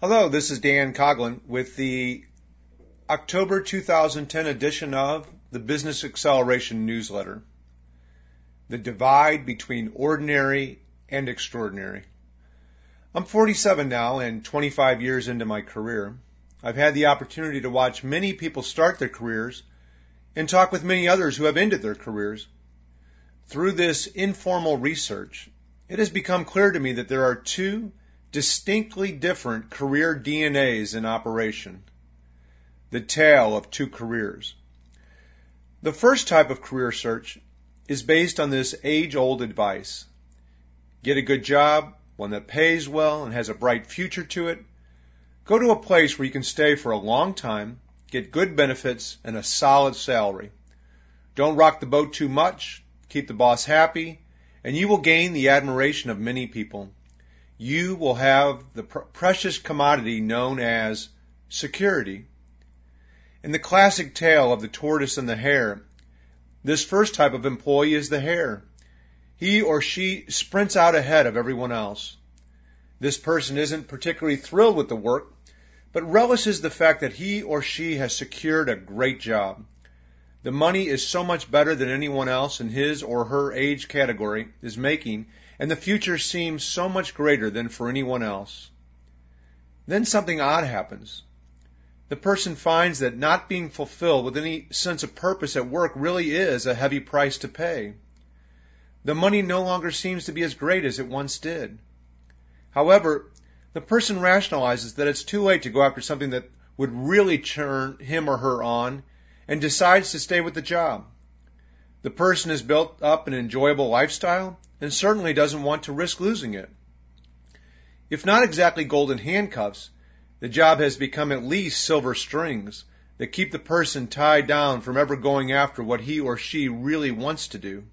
Hello, this is Dan Coughlin with the October 2010 edition of the Business Acceleration Newsletter. The divide between ordinary and extraordinary. I'm 47 now and 25 years into my career. I've had the opportunity to watch many people start their careers and talk with many others who have ended their careers. Through this informal research, it has become clear to me that there are two distinctly different career DNAs in operation. The tale of two careers. The first type of career search is based on this age-old advice. Get a good job, one that pays well and has a bright future to it. Go to a place where you can stay for a long time, get good benefits, and a solid salary. Don't rock the boat too much, keep the boss happy, and you will gain the admiration of many people. You will have the precious commodity known as security. In the classic tale of the tortoise and the hare, this first type of employee is the hare. He or she sprints out ahead of everyone else. This person isn't particularly thrilled with the work, but relishes the fact that he or she has secured a great job. The money is so much better than anyone else in his or her age category is making, and the future seems so much greater than for anyone else. Then something odd happens. The person finds that not being fulfilled with any sense of purpose at work really is a heavy price to pay. The money no longer seems to be as great as it once did. However, the person rationalizes that it's too late to go after something that would really turn him or her on, and decides to stay with the job. The person has built up an enjoyable lifestyle and certainly doesn't want to risk losing it. If not exactly golden handcuffs, the job has become at least silver strings that keep the person tied down from ever going after what he or she really wants to do.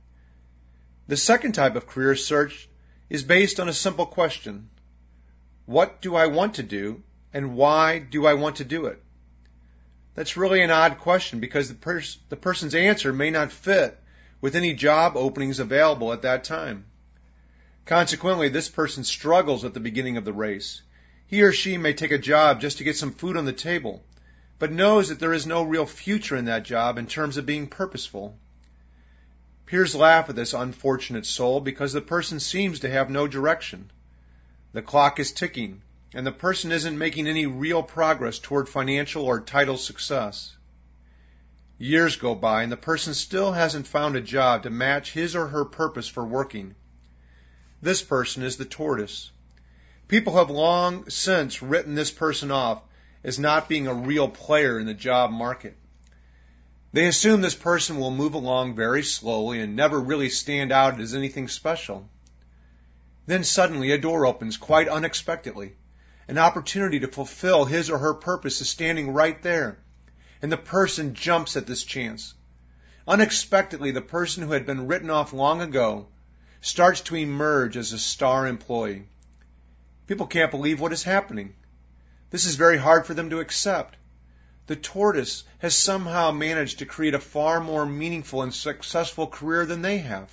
The second type of career search is based on a simple question. What do I want to do, and why do I want to do it? That's really an odd question because the person's answer may not fit with any job openings available at that time. Consequently, this person struggles at the beginning of the race. He or she may take a job just to get some food on the table, but knows that there is no real future in that job in terms of being purposeful. Peers laugh at this unfortunate soul because the person seems to have no direction. The clock is ticking, and the person isn't making any real progress toward financial or title success. Years go by, and the person still hasn't found a job to match his or her purpose for working. This person is the tortoise. People have long since written this person off as not being a real player in the job market. They assume this person will move along very slowly and never really stand out as anything special. Then suddenly a door opens quite unexpectedly. An opportunity to fulfill his or her purpose is standing right there, and the person jumps at this chance. Unexpectedly, the person who had been written off long ago starts to emerge as a star employee. People can't believe what is happening. This is very hard for them to accept. The tortoise has somehow managed to create a far more meaningful and successful career than they have.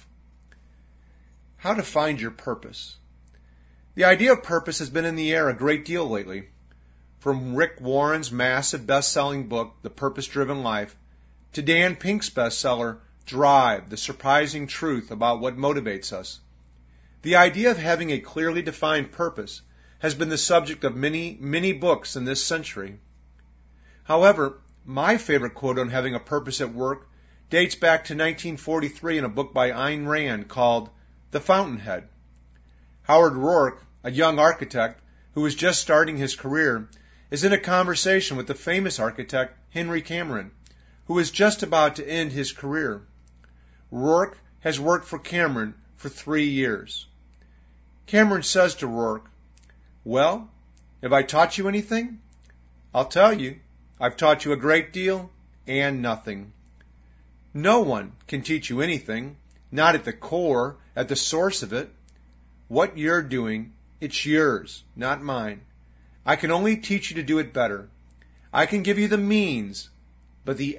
How to find your purpose. The idea of purpose has been in the air a great deal lately. From Rick Warren's massive best-selling book, The Purpose-Driven Life, to Dan Pink's bestseller, Drive, The Surprising Truth About What Motivates Us. The idea of having a clearly defined purpose has been the subject of many, many books in this century. However, my favorite quote on having a purpose at work dates back to 1943 in a book by Ayn Rand called The Fountainhead. Howard Roark, a young architect who was just starting his career, is in a conversation with the famous architect Henry Cameron, who is just about to end his career. Roark has worked for Cameron for 3 years. Cameron says to Roark, "Well, have I taught you anything? I'll tell you, I've taught you a great deal and nothing. No one can teach you anything, not at the core, at the source of it. What you're doing, it's yours, not mine. I can only teach you to do it better. I can give you the means, but the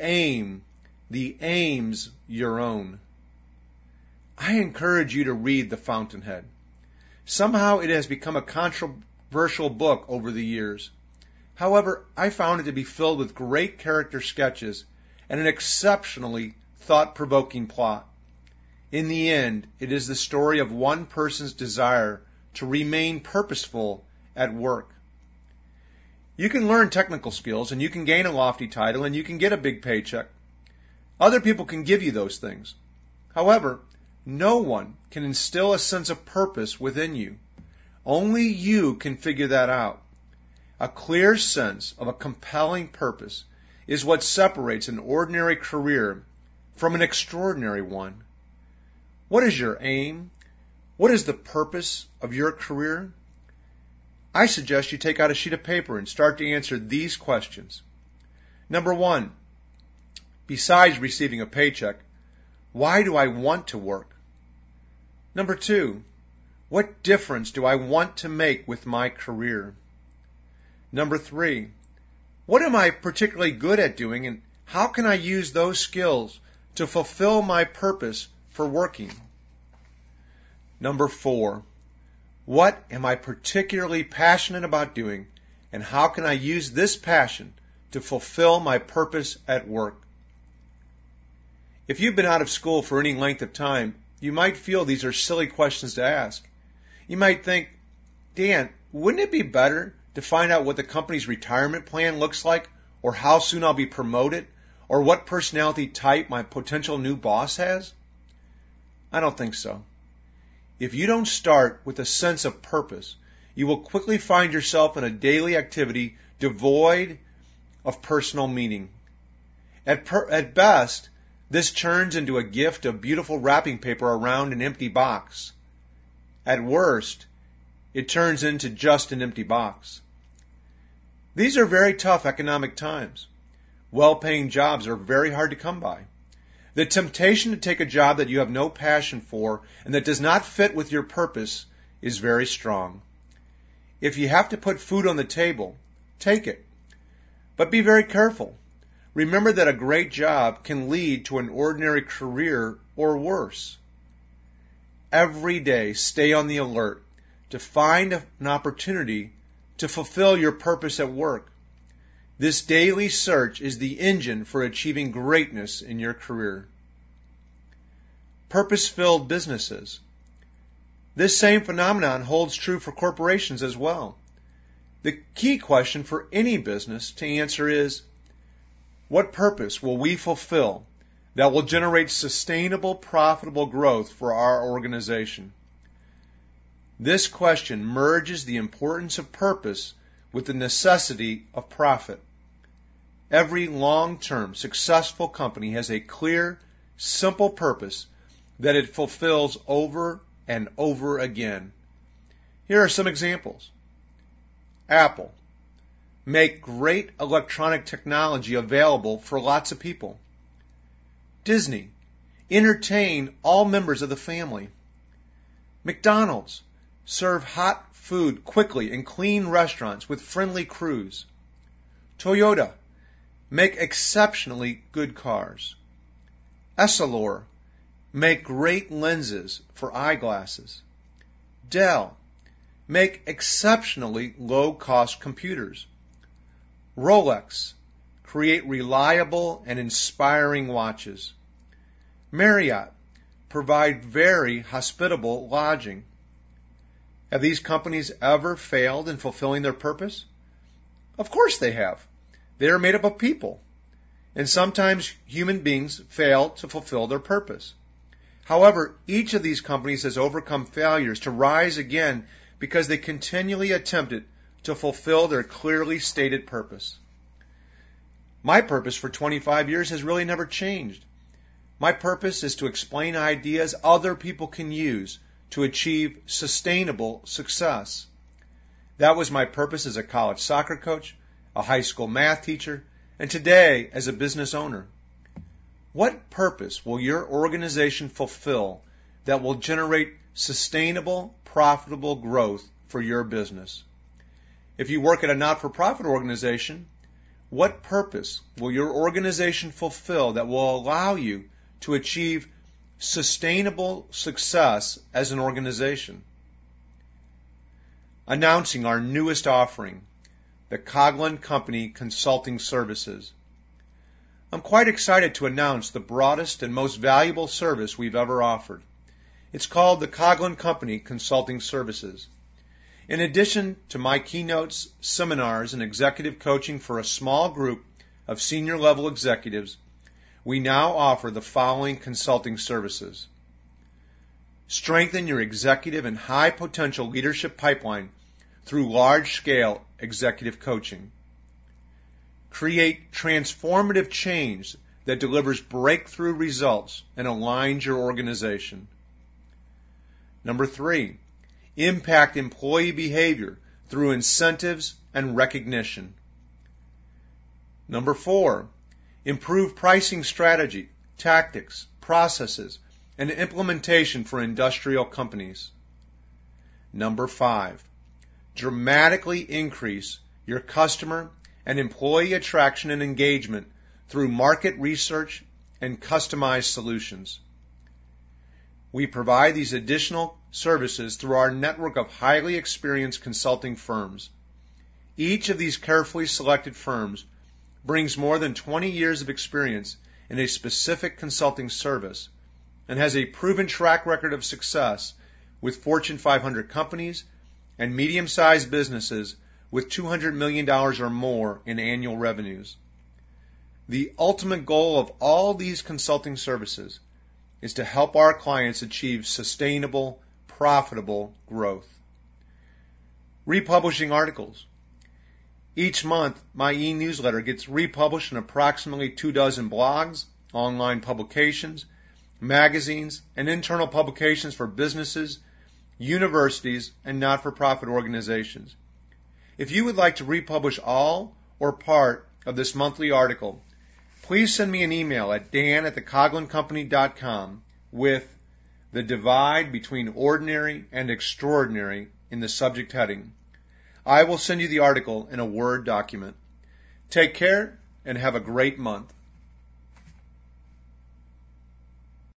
aim's your own." I encourage you to read The Fountainhead. Somehow it has become a controversial book over the years. However, I found it to be filled with great character sketches and an exceptionally thought-provoking plot. In the end, it is the story of one person's desire to remain purposeful at work. You can learn technical skills, and you can gain a lofty title, and you can get a big paycheck. Other people can give you those things. However, no one can instill a sense of purpose within you. Only you can figure that out. A clear sense of a compelling purpose is what separates an ordinary career from an extraordinary one. What is your aim? What is the purpose of your career? I suggest you take out a sheet of paper and start to answer these questions. Number 1, besides receiving a paycheck, why do I want to work? Number 2, what difference do I want to make with my career? Number 3, what am I particularly good at doing, and how can I use those skills to fulfill my purpose for working? Number 4, what am I particularly passionate about doing, and how can I use this passion to fulfill my purpose at work? If you've been out of school for any length of time, you might feel these are silly questions to ask. You might think, Dan, wouldn't it be better to find out what the company's retirement plan looks like, or how soon I'll be promoted, or what personality type my potential new boss has? I don't think so. If you don't start with a sense of purpose, you will quickly find yourself in a daily activity devoid of personal meaning. At best, this turns into a gift of beautiful wrapping paper around an empty box. At worst, it turns into just an empty box. These are very tough economic times. Well-paying jobs are very hard to come by. The temptation to take a job that you have no passion for and that does not fit with your purpose is very strong. If you have to put food on the table, take it. But be very careful. Remember that a great job can lead to an ordinary career or worse. Every day, stay on the alert to find an opportunity to fulfill your purpose at work. This daily search is the engine for achieving greatness in your career. Purpose-filled businesses. This same phenomenon holds true for corporations as well. The key question for any business to answer is, what purpose will we fulfill that will generate sustainable, profitable growth for our organization? This question merges the importance of purpose with the necessity of profit. Every long-term, successful company has a clear, simple purpose that it fulfills over and over again. Here are some examples. Apple. Make great electronic technology available for lots of people. Disney. Entertain all members of the family. McDonald's. Serve hot food quickly in clean restaurants with friendly crews. Toyota. Make exceptionally good cars. Essilor. Make great lenses for eyeglasses. Dell. Make exceptionally low-cost computers. Rolex. Create reliable and inspiring watches. Marriott. Provide very hospitable lodging. Have these companies ever failed in fulfilling their purpose? Of course they have. They are made up of people. And sometimes human beings fail to fulfill their purpose. However, each of these companies has overcome failures to rise again because they continually attempted to fulfill their clearly stated purpose. My purpose for 25 years has really never changed. My purpose is to explain ideas other people can use to achieve sustainable success. That was my purpose as a college soccer coach, a high school math teacher, and today as a business owner. What purpose will your organization fulfill that will generate sustainable, profitable growth for your business? If you work at a not-for-profit organization, what purpose will your organization fulfill that will allow you to achieve sustainable success as an organization? announcing our newest offering, the Coghlan Company Consulting Services. I'm quite excited to announce the broadest and most valuable service we've ever offered. It's called the Coghlan Company Consulting Services. In addition to my keynotes, seminars, and executive coaching for a small group of senior level executives, we now offer the following consulting services. Strengthen your executive and high potential leadership pipeline through large-scale executive coaching. Create transformative change that delivers breakthrough results and aligns your organization. Number 3, impact employee behavior through incentives and recognition. Number 4, improve pricing strategy, tactics, processes, and implementation for industrial companies. Number 5, dramatically increase your customer and employee attraction and engagement through market research and customized solutions. We provide these additional services through our network of highly experienced consulting firms. Each of these carefully selected firms brings more than 20 years of experience in a specific consulting service and has a proven track record of success with Fortune 500 companies and medium-sized businesses with $200 million or more in annual revenues. The ultimate goal of all these consulting services is to help our clients achieve sustainable, profitable growth. Republishing articles. Each month, my e-newsletter gets republished in approximately 24 blogs, online publications, magazines, and internal publications for businesses, universities, and not-for-profit organizations. If you would like to republish all or part of this monthly article, please send me an email at dan@thecoglancompany.com with the divide between ordinary and extraordinary in the subject heading. I will send you the article in a Word document. Take care and have a great month.